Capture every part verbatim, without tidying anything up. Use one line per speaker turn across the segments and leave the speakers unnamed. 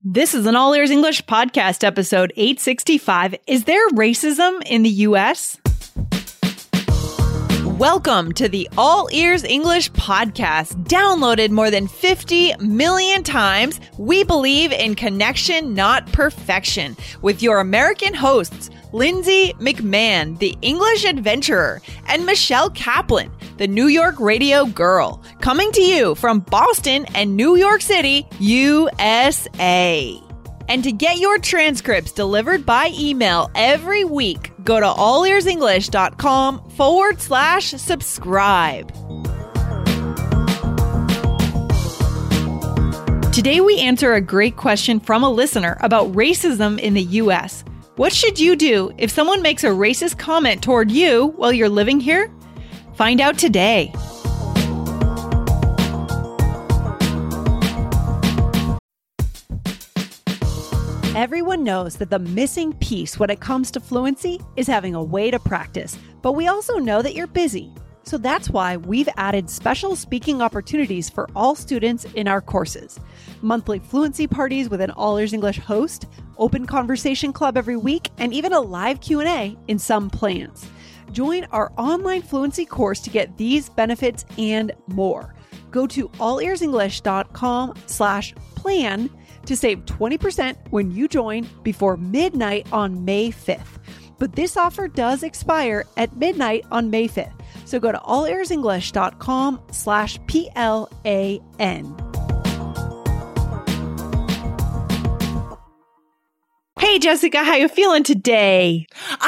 This is an All Ears English podcast, episode eight sixty-five. Is there racism in the U S? Welcome to the All Ears English podcast. Downloaded more than fifty million times, we believe in connection, not perfection. With your American hosts, Lindsay McMahon, the English adventurer, and Michelle Kaplan, the New York radio girl. Coming to you from Boston and New York City, U S A. And to get your transcripts delivered by email every week, go to allearsenglish.com forward slash subscribe. Today we answer a great question from a listener about racism in the U S. What should you do if someone makes a racist comment toward you while you're living here? Find out today. Everyone knows that the missing piece when it comes to fluency is having a way to practice, but we also know that you're busy. So that's why we've added special speaking opportunities for all students in our courses. Monthly fluency parties with an All Ears English host, open conversation club every week, and even a live Q and A in some plans. Join our online fluency course to get these benefits and more. Go to allearsenglish.com slash plan to save twenty percent when you join before midnight on May fifth. But this offer does expire at midnight on May fifth. So go to allearsenglish.com slash P L A N. Hey, Jessica, how you feeling today?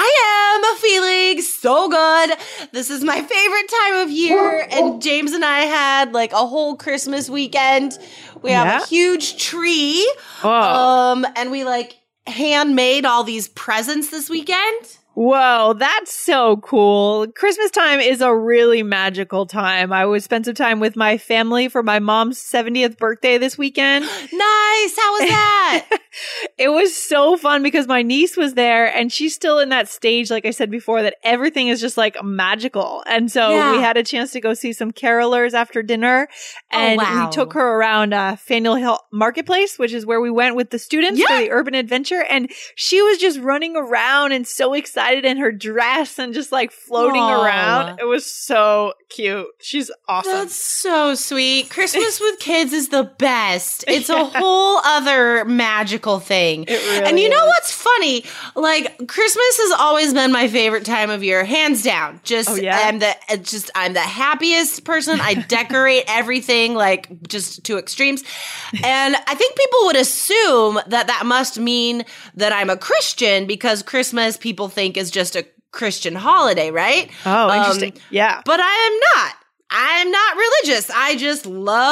I am feeling so good. This is my favorite time of year, and James and I had like a whole Christmas weekend. We have
Yeah.
a huge tree,
Oh.
um, and we like handmade all these presents this weekend.
Whoa, that's so cool. Christmas time is a really magical time. I would spend some time with my family for my mom's seventieth birthday this weekend.
Nice. How was that?
It was so fun because my niece was there and she's still in that stage, like I said before, that everything is just like magical. And so
Yeah.
we had a chance to go see some carolers after dinner, and
Oh, wow.
we took her around uh, Faneuil Hill Marketplace, which is where we went with the students for
Yeah.
the urban adventure. And she was just running around and so excited in her dress and just like floating
Aw.
around. It was so cute. She's awesome.
That's so sweet. Christmas with kids is the best. It's a whole other magical thing.
It really
and you know
is.
what's funny? Like Christmas has always been my favorite time of year, hands down. Just
Oh, yeah?
I'm the it's just I'm the happiest person. I decorate everything like just to extremes. And I think people would assume that that must mean that I'm a Christian because Christmas people think is just a Christian holiday, right?
Oh,
Um,
interesting. Yeah.
but I am not. I'm not religious. I just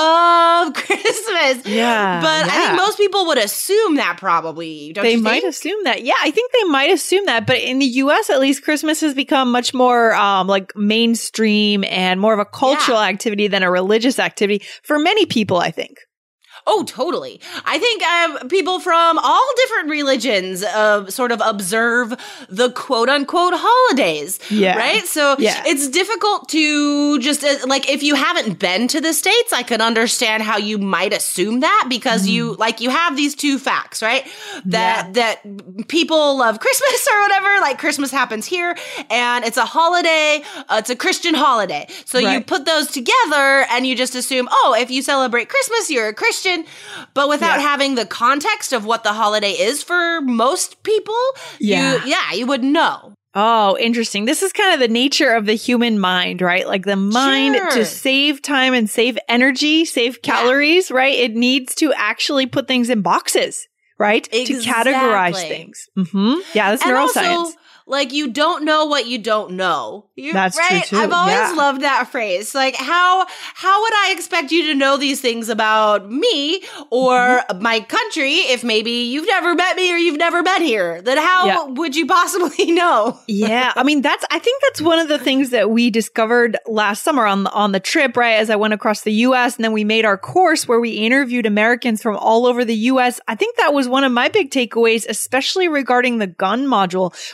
love Christmas.
Yeah,
But I
yeah.
think most people would assume that probably. Don't
They
you
might
think?
assume that. Yeah, I think they might assume that. But in the U S, at least, Christmas has become much more um, like mainstream and more of a cultural activity than a religious activity for many people, I think.
Oh, totally. I think um, people from all different religions uh, sort of observe the quote unquote holidays.
Yeah.
Right? So
Yeah.
it's difficult to just, uh, like, if you haven't been to the States, I could understand how you might assume that because you, like, you have these two facts, right? That, that people love Christmas or whatever, like Christmas happens here and it's a holiday, uh, it's a Christian holiday. So you
Right.
put those together and you just assume, oh, if you celebrate Christmas, you're a Christian. But without
Yeah.
having the context of what the holiday is for most people,
Yeah.
you, yeah, you wouldn't know.
Oh, interesting. This is kind of the nature of the human mind, right? Like the mind
Sure.
to save time and save energy, save calories, right? It needs to actually put things in boxes, right? To categorize
Exactly.
things. Mm-hmm. Yeah, that's
And
neuroscience.
also, like, you don't know what you don't know. You,
That's true,
right?
too.
I've always
Yeah.
loved that phrase. Like, how how would I expect you to know these things about me or
Mm-hmm.
my country if maybe you've never met me or you've never been here? Then how
Yeah.
would you possibly know?
Yeah, I mean that's I think that's one of the things that we discovered last summer on the, on the trip, right? As I went across the U S and then we made our course where we interviewed Americans from all over the U S. I think that was one of my big takeaways, especially regarding the gun module, was that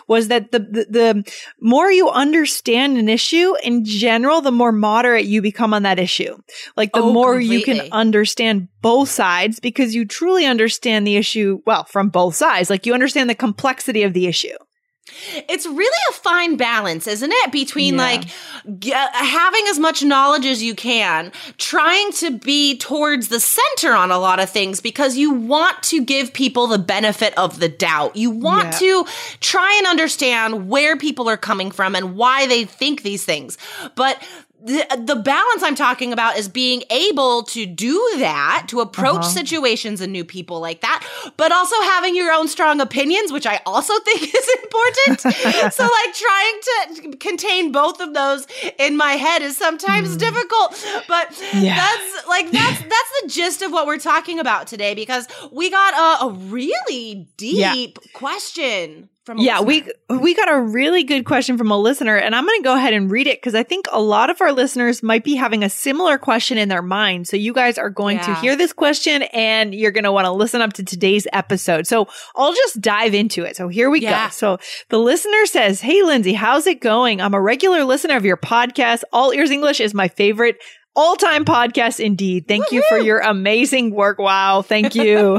that the, the, the more you understand an issue in general, the more moderate you become on that issue. Like the
oh,
more
completely.
you can understand both sides because you truly understand the issue, well, from both sides. Like you understand the complexity of the issue.
It's really a fine balance, isn't it? Between yeah. like g- having as much knowledge as you can, trying to be towards the center on a lot of things because you want to give people the benefit of the doubt. You want yeah. to try and understand where people are coming from and why they think these things. But The, the balance I'm talking about is being able to do that, to approach uh-huh. situations and new people like that, but also having your own strong opinions, which I also think is important. So like trying to contain both of those in my head is sometimes mm. difficult, but yeah. that's like, that's, that's the gist of what we're talking about today, because we got a, a really deep yeah. question. From a
yeah,
listener.
we we got a really good question from a listener, and I'm going to go ahead and read it because I think a lot of our listeners might be having a similar question in their mind. So you guys are going yeah. to hear this question, and you're going to want to listen up to today's episode. So I'll just dive into it. So here we yeah. go. So the listener says, "Hey, Lindsay, how's it going? I'm a regular listener of your podcast. All Ears English is my favorite all-time podcast indeed. Thank Woo-hoo! You for your amazing work. Wow, thank you."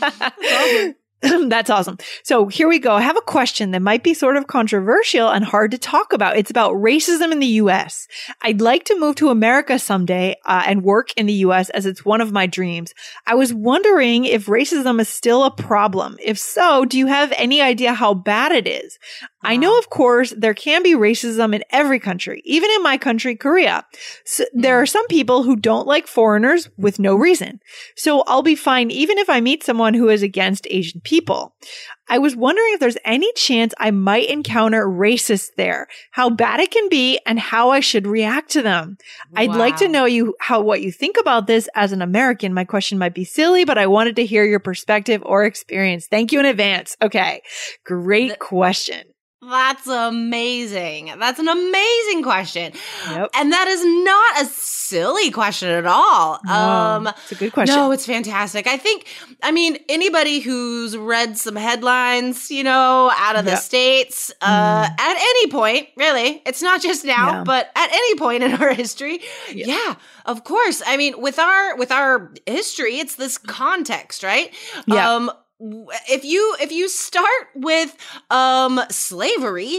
That's awesome. So here we go. I have a question that might be sort of controversial and hard to talk about. It's about racism in the U S. I'd like to move to America someday uh, and work in the U S as it's one of my dreams. I was wondering if racism is still a problem. If so, do you have any idea how bad it is? Wow. I know, of course, there can be racism in every country, even in my country, Korea. So mm. there are some people who don't like foreigners with no reason. So I'll be fine even if I meet someone who is against Asian people. I was wondering if there's any chance I might encounter racists there, how bad it can be, and how I should react to them. Wow. I'd like to know you how what you think about this as an American. My question might be silly, but I wanted to hear your perspective or experience. Thank you in advance. Okay, great the- question.
That's amazing. That's an amazing question.
Yep.
And that is not a silly question at all.
No,
um,
it's a good question.
No, it's fantastic. I think, I mean, anybody who's read some headlines, you know, out of yep. the States, uh, mm. at any point, really, it's not just now, yeah. but at any point in our history, yep. yeah, of course. I mean, with our, with our history, it's this context, right?
Yeah.
Um, If you if you start with um slavery,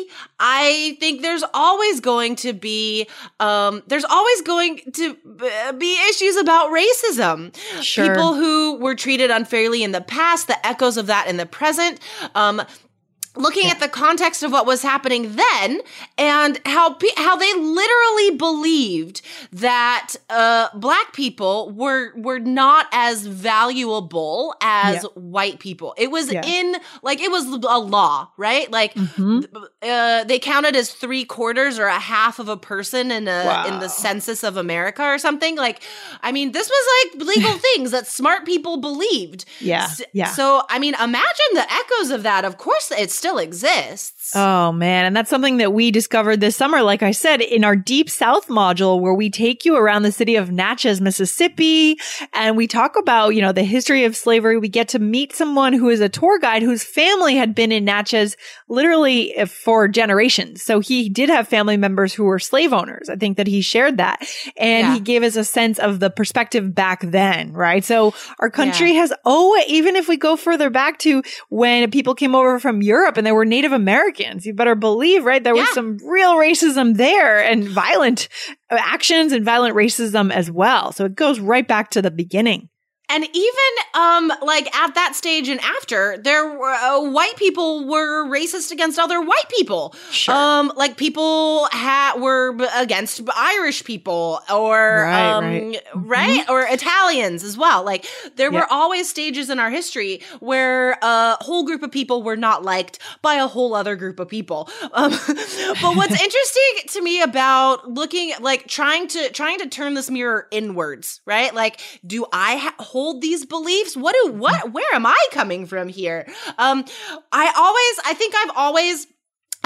I think there's always going to be um there's always going to be issues about racism.
Sure.
People who were treated unfairly in the past, the echoes of that in the present. Um Looking yeah. at the context of what was happening then and how pe- how they literally believed that uh, black people were were not as valuable as yeah. white people. It was yeah. in like it was a law, right? Like mm-hmm. uh, they counted as three quarters or a half of a person in a wow. in the census of America or something. Like, I mean, this was like legal things that smart people believed.
Yeah, yeah.
So I mean, imagine the echoes of that. Of course, it's still exists.
Oh man. And that's something that we discovered this summer, like I said, in our Deep South module, where we take you around the city of Natchez, Mississippi, and we talk about, you know, the history of slavery. We get to meet someone who is a tour guide whose family had been in Natchez literally for generations. So he did have family members who were slave owners. I think that he shared that. And yeah. he gave us a sense of the perspective back then, right? So our country yeah. has, oh, even if we go further back to when people came over from Europe and they were Native Americans, you better believe, right? There yeah. was some real racism there and violent actions and violent racism as well. So it goes right back to the beginning.
And even, um, like at that stage and after, there were, uh, white people were racist against other white people.
Sure.
Um, like people ha- were b- against Irish people or,
right,
um,
right.
right?
Mm-hmm.
Or Italians as well. Like there
yeah.
were always stages in our history where a whole group of people were not liked by a whole other group of people. Um, but what's interesting to me about looking, like trying to, trying to turn this mirror inwards, right? Like, do I ha- hold these beliefs? What do, what, where am I coming from here? Um, I always, I think I've always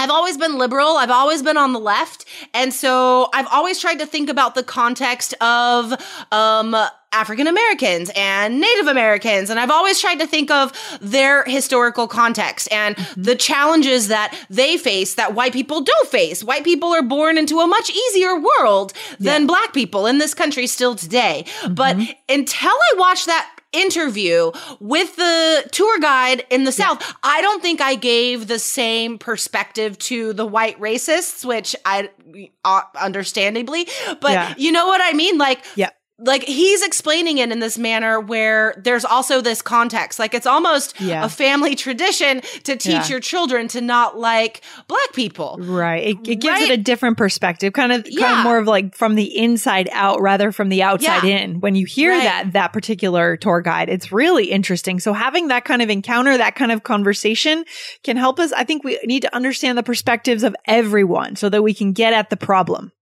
I've always been liberal. I've always been on the left. And so I've always tried to think about the context of um, African Americans and Native Americans. And I've always tried to think of their historical context and mm-hmm. the challenges that they face that white people don't face. White people are born into a much easier world than yeah. Black people in this country still today. Mm-hmm. But until I watched that interview with the tour guide in the South, yeah. I don't think I gave the same perspective to the white racists, which I uh, understandably, but yeah. you know what I mean? Like, yeah. Like he's explaining it in this manner where there's also this context. Like it's almost yeah. a family tradition to teach yeah. your children to not like Black people.
Right. It, it gives right? it a different perspective, kind of, yeah. kind of more of like from the inside out rather from the outside yeah. in. When you hear right. that, that particular tour guide, it's really interesting. So having that kind of encounter, that kind of conversation can help us. I think we need to understand the perspectives of everyone so that we can get at the problem.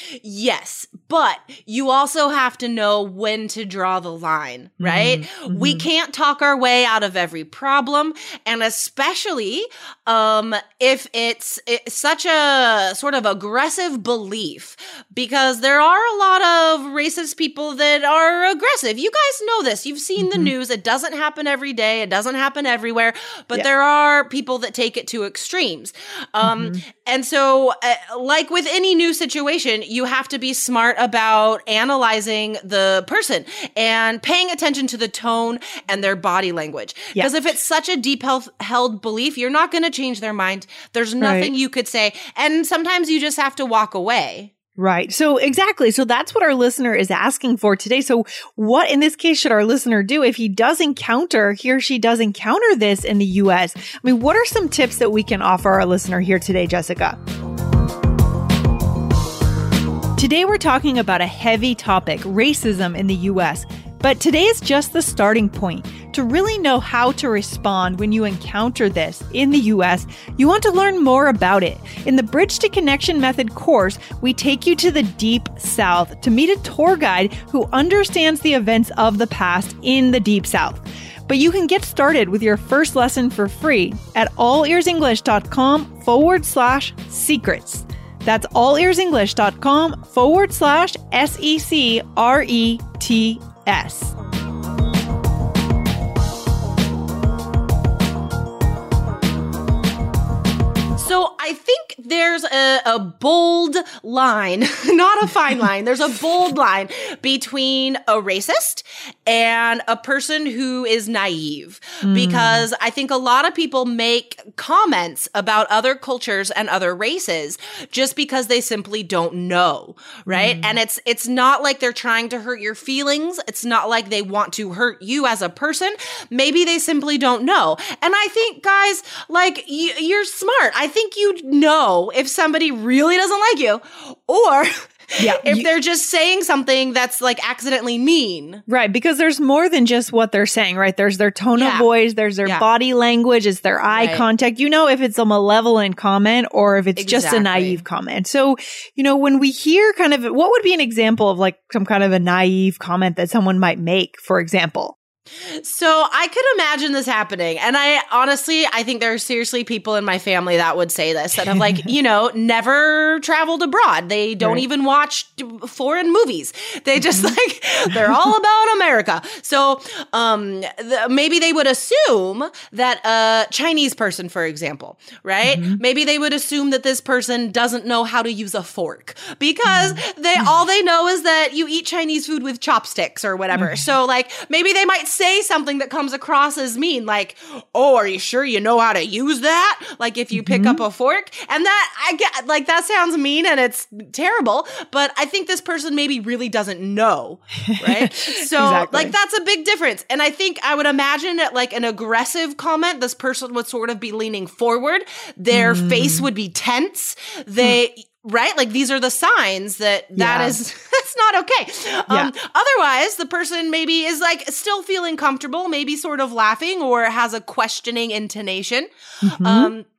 Yes, but you also have to know when to draw the line, right? Mm-hmm. We can't talk our way out of every problem, and especially um, if it's, it's such a sort of aggressive belief, because there are a lot of racist people that are aggressive. You guys know this. You've seen mm-hmm. the news. It doesn't happen every day. It doesn't happen everywhere, but yeah. there are people that take it to extremes. Um, mm-hmm. And so, uh, like with any new situation, you have to be smart about analyzing the person and paying attention to the tone and their body language. Because yeah. if it's such a deep held belief, you're not going to change their mind. There's nothing right. you could say. And sometimes you just have to walk away.
Right. So exactly. So that's what our listener is asking for today. So what in this case should our listener do if he does encounter, he or she does encounter this in the U S? I mean, what are some tips that we can offer our listener here today, Jessica? Today, we're talking about a heavy topic, racism in the U S. But today is just the starting point. To really know how to respond when you encounter this in the U S, you want to learn more about it. In the Bridge to Connection Method course, we take you to the Deep South to meet a tour guide who understands the events of the past in the Deep South. But you can get started with your first lesson for free at allearsenglish.com forward slash secrets. That's allearsenglish.com forward slash S E C R E T S.
So I think there's a, a bold line, not a fine line. There's a bold line between a racist and a person who is naive, mm. because I think a lot of people make comments about other cultures and other races just because they simply don't know, right? Mm. And it's it's not like they're trying to hurt your feelings. It's not like they want to hurt you as a person. Maybe they simply don't know. And I think, guys, like, you, you're smart. I think you know if somebody really doesn't like you, or yeah, if you, they're just saying something that's like accidentally mean.
Right, because there's more than just what they're saying, right? There's their tone yeah. of voice, there's their yeah. body language, it's their eye right. contact. You know if it's a malevolent comment or if it's exactly. just a naive comment. So, you know, when we hear kind of, what would be an example of like some kind of a naive comment that someone might make, for example?
So I could imagine this happening. And I honestly, I think there are seriously people in my family that would say this, that have like, you know, never traveled abroad. They don't right. even watch foreign movies. They just mm-hmm. like, they're all about America. So um, the, maybe they would assume that a Chinese person, for example, right? Mm-hmm. Maybe they would assume that this person doesn't know how to use a fork because mm-hmm. they all they know is that you eat Chinese food with chopsticks or whatever. Mm-hmm. So like, maybe they might say something that comes across as mean, like, oh, are you sure you know how to use that? Like if you pick mm-hmm. up a fork. And that, I get, like, that sounds mean and it's terrible, but I think this person maybe really doesn't know, right? So exactly. like, that's a big difference. And I think I would imagine that like an aggressive comment, this person would sort of be leaning forward. Their mm. face would be tense. They... Mm. Right? Like these are the signs that that yeah. is, that's not okay. Yeah. Um, otherwise, the person maybe is like still feeling comfortable, maybe sort of laughing or has a questioning intonation. Mm-hmm. Um,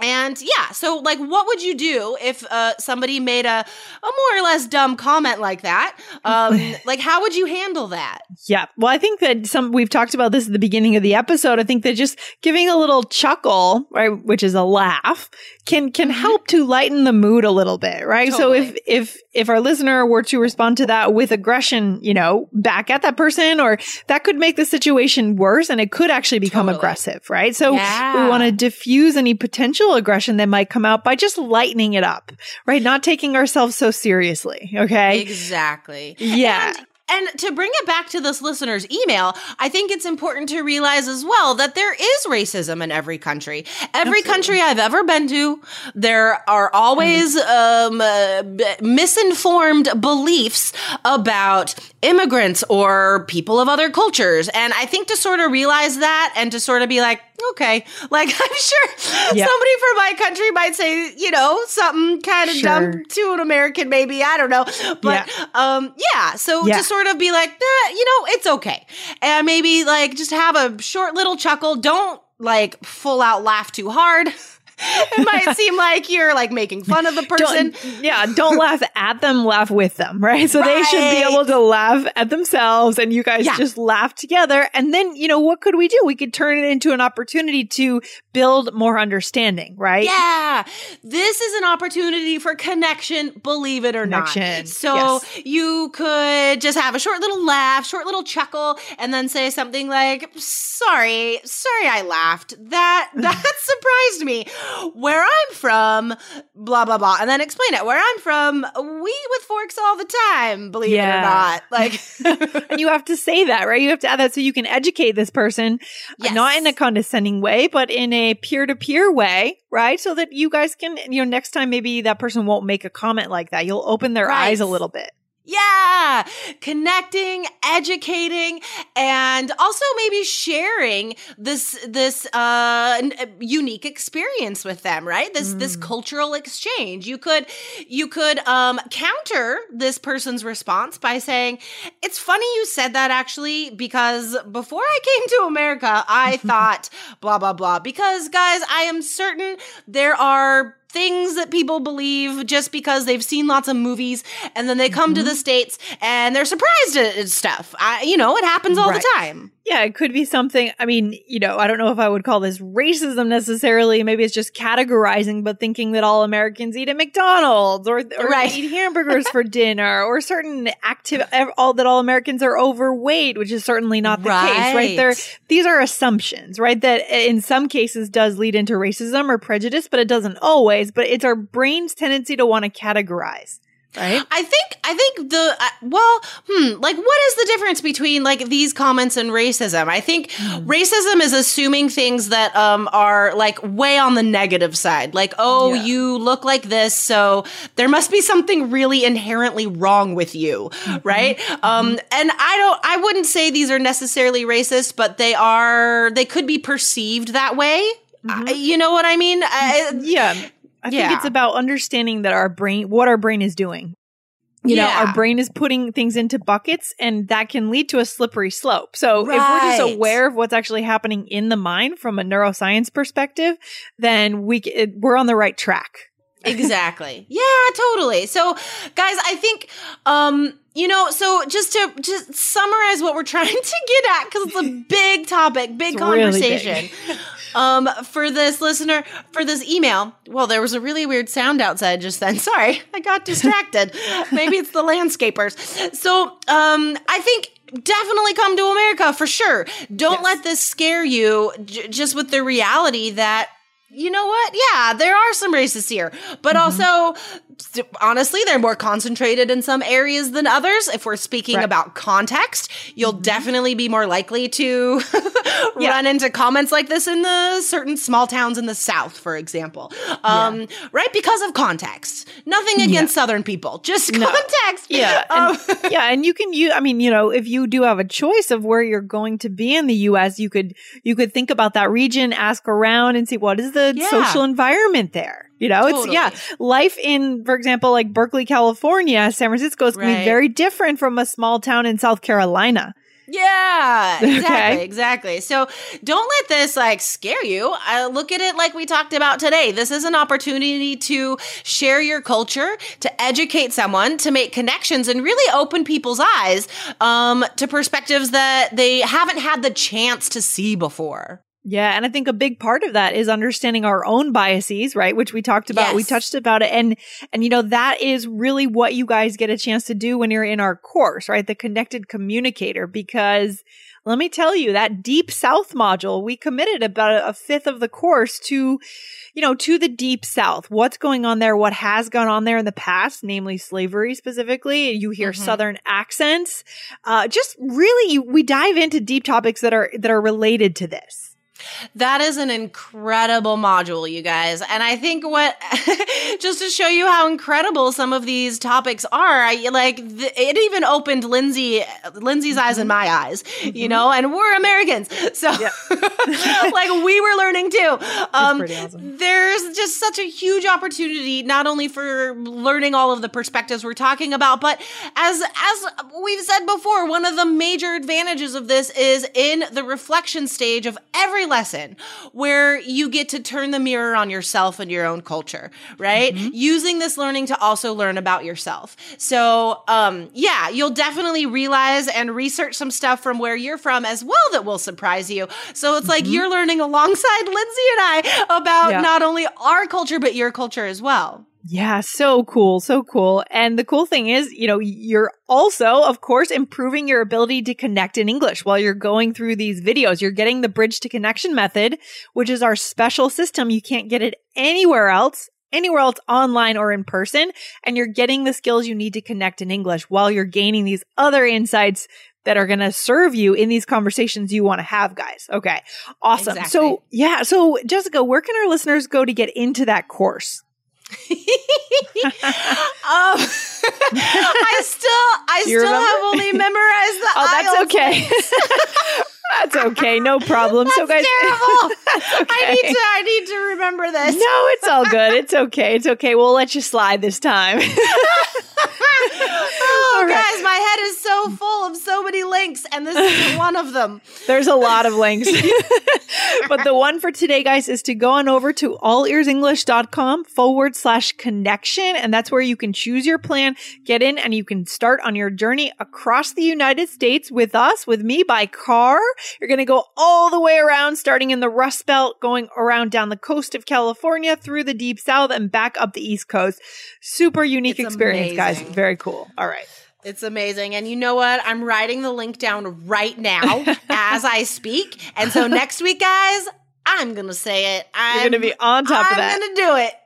And yeah, so like, what would you do if uh, somebody made a, a more or less dumb comment like that? Um, like, how would you handle that?
Yeah. Well, I think that some, we've talked about this at the beginning of the episode. I think that just giving a little chuckle, right, which is a laugh, can, can help to lighten the mood a little bit, right?
Totally.
So if, if, if our listener were to respond to that with aggression, you know, back at that person, or that could make the situation worse and it could actually become
Totally.
aggressive, right? So
Yeah.
we want to diffuse any potential aggression that might come out by just lightening it up, right? Not taking ourselves so seriously. Okay.
Exactly.
Yeah.
And- And to bring it back to this listener's email, I think it's important to realize as well that there is racism in every country. Every
Absolutely.
country I've ever been to, there are always um, uh, b- misinformed beliefs about immigrants or people of other cultures. And I think to sort of realize that and to sort of be like, okay, like I'm sure
Yeah.
somebody from my country might say, you know, something kind of
Sure.
dumb to an American, maybe. I don't know. But
Yeah.
um, yeah, so
Yeah.
to sort of be like, nah, you know, it's okay. And maybe like just have a short little chuckle. Don't like full out laugh too hard. It might seem like you're like making fun of the person.
Don't, yeah, don't laugh at them, laugh with them, right? So they should be
Right.
able to laugh at themselves and you guys
Yeah.
just laugh together. And then, you know, what could we do? We could turn it into an opportunity to build more understanding, right?
Yeah. This is an opportunity for connection, believe it or
Connection.
not. So
Yes.
you could just have a short little laugh, short little chuckle, and then say something like, sorry, sorry I laughed. That, that surprised me. Where I'm from, blah, blah, blah. And then explain it. Where I'm from, we eat with forks all the time, believe
Yeah.
it or not. Like,
And you have to say that, right? You have to add that so you can educate this person,
Yes.
not in a condescending way, but in a peer-to-peer way, right? So that you guys can, you know, next time maybe that person won't make a comment like that. You'll open their
Right.
eyes a little bit.
yeah, connecting, educating, and also maybe sharing this this uh n- unique experience with them, right? This this cultural exchange. You could you could um counter this person's response by saying, "It's funny you said that actually, because before I came to America, I thought blah blah blah." Because guys, I am certain there are things that people believe just because they've seen lots of movies and then they come to the States and they're surprised at stuff. I, you know, it happens all
Right.
the time.
Yeah, it could be something. I mean, you know, I don't know if I would call this racism necessarily. Maybe it's just categorizing, but thinking that all Americans eat at McDonald's or, or
Right.
eat hamburgers for dinner, or certain active, all that all Americans are overweight, which is certainly not the case, right? There, these are assumptions, right? That in some cases does lead into racism or prejudice, but it doesn't always. But it's our brain's tendency to want to categorize. Right.
I think, I think the, uh, well, hmm, like what is the difference between like these comments and racism? I think
Mm.
racism is assuming things that, um, are like way on the negative side. Like, oh,
Yeah.
you look like this, so there must be something really inherently wrong with you.
Mm-hmm.
Right. Um, and I don't, I wouldn't say these are necessarily racist, but they are, they could be perceived that way.
Mm-hmm.
I, you know what I mean? I,
Yeah. I think
Yeah.
it's about understanding that our brain, what our brain is doing. You know,
Yeah.
our brain is putting things into buckets and that can lead to a slippery slope. So if we're just
Right.
aware of what's actually happening in the mind from a neuroscience perspective, then we c- it, we're on the right track.
Exactly. Yeah, totally. So guys, I think, um, you know, so just to just summarize what we're trying to get at, because it's a big topic, big
It's really
conversation.
big.
um, for this listener, for this email, well, there was a really weird sound outside just then. Sorry, I got distracted. Maybe it's the landscapers. So, um, I think definitely come to America for sure. Don't
Yes.
let this scare you j- just with the reality that, you know what? Yeah, there are some racists here, but
Mm-hmm.
also, st- honestly, they're more concentrated in some areas than others. If we're speaking
Right.
about context, you'll definitely be more likely to
Yeah.
run into comments like this in the certain small towns in the South, for example. Um, Right? Because of context. Nothing against Southern people, just context.
Yeah.
Um,
And, yeah. And you can use, I mean, you know, if you do have a choice of where you're going to be in the U S, you could, you could think about that region, ask around and see what is the
Yeah.
social environment there. You know, it's,
Totally.
yeah, life in, for example, like Berkeley, California, San Francisco is going to
Right.
be very different from a small town in South Carolina.
Yeah, exactly,
Okay.
exactly. So don't let this like scare you. Uh, look at it like we talked about today. This is an opportunity to share your culture, to educate someone, to make connections, and really open people's eyes um, to perspectives that they haven't had the chance to see before.
Yeah. And I think a big part of that is understanding our own biases, right? Which we talked about.
Yes.
We touched about it. And, and, you know, that is really what you guys get a chance to do when you're in our course, right? The Connected Communicator, because let me tell you that Deep South module, we committed about a fifth of the course to, you know, to the Deep South. What's going on there? What has gone on there in the past, namely slavery specifically. You hear mm-hmm. Southern accents. Uh, just really, we dive into deep topics that are, that are related to this.
That is an incredible module, you guys. And I think what, just to show you how incredible some of these topics are, I, like th- it even opened Lindsay, Lindsay's mm-hmm. eyes and my eyes, mm-hmm. you know, and we're Americans. So yeah. like we were learning too. Um, pretty awesome. There's just such a huge opportunity, not only for learning all of the perspectives we're talking about, but as, as we've said before, one of the major advantages of this is in the reflection stage of every lesson where you get to turn the mirror on yourself and your own culture, right? Mm-hmm. Using this learning to also learn about yourself. So, um, yeah, you'll definitely realize and research some stuff from where you're from as well that will surprise you. So it's mm-hmm. like you're learning alongside Lindsay and I about yeah. not only our culture, but your culture as well.
Yeah, so cool, so cool. And the cool thing is, you know, you're also, of course, improving your ability to connect in English while you're going through these videos. You're getting the Bridge to Connection method, which is our special system. You can't get it anywhere else, anywhere else online or in person. And you're getting the skills you need to connect in English while you're gaining these other insights that are going to serve you in these conversations you want to have, guys. Okay, awesome. Exactly. So, yeah, so Jessica, where can our listeners go to get into that course?
um, I still, I still remember? have only memorized the
Oh, that's
I E L T S
okay. That's okay. No problem.
That's
so guys,
terrible.
That's okay.
I need to, I need to remember this.
No, it's all good. It's okay. It's okay. We'll let you slide this time.
Oh, right. Guys, my head is so full of so many links, and this is one of them.
There's a lot of links. But the one for today, guys, is to go on over to allearsenglish.com forward slash connection. And that's where you can choose your plan, get in, and you can start on your journey across the United States with us, with me by car. You're going to go all the way around, starting in the Rust Belt, going around down the coast of California, through the Deep South, and back up the East Coast. Super unique it's experience, amazing. Guys. Very cool. All right.
It's amazing. And you know what? I'm writing the link down right now as I speak. And so next week, guys, I'm going to say it. I'm
You're going to be on top
I'm
of that.
I'm going to do it.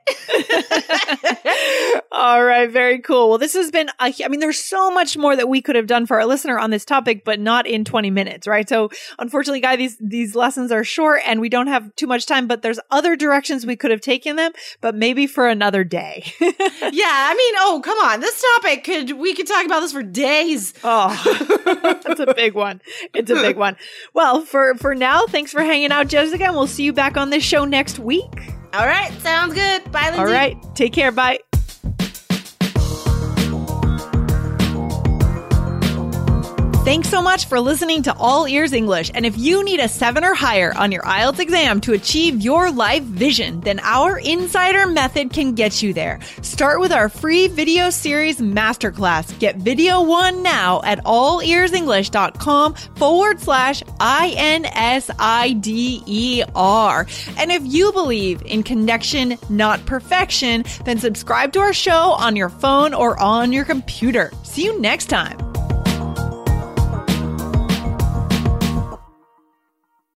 All right. Very cool. Well, this has been, a, I mean, there's so much more that we could have done for our listener on this topic, but not in twenty minutes, right? So unfortunately, guys, these, these lessons are short and we don't have too much time, but there's other directions we could have taken them, but maybe for another day.
Yeah. I mean, oh, come on. This topic could, we could talk about this for days.
Oh, that's a big one. It's a big one. Well, for, for now, thanks for hanging out, Jessica, and we'll see you back on this show next week.
All right. Sounds good. Bye, Lindsay.
All right. Take care. Bye. Thanks so much for listening to All Ears English. And if you need a seven or higher on your I E L T S exam to achieve your life vision, then our Insider Method can get you there. Start with our free video series masterclass. Get video one now at allearsenglish.com forward slash I N S I D E R. And if you believe in connection, not perfection, then subscribe to our show on your phone or on your computer. See you next time.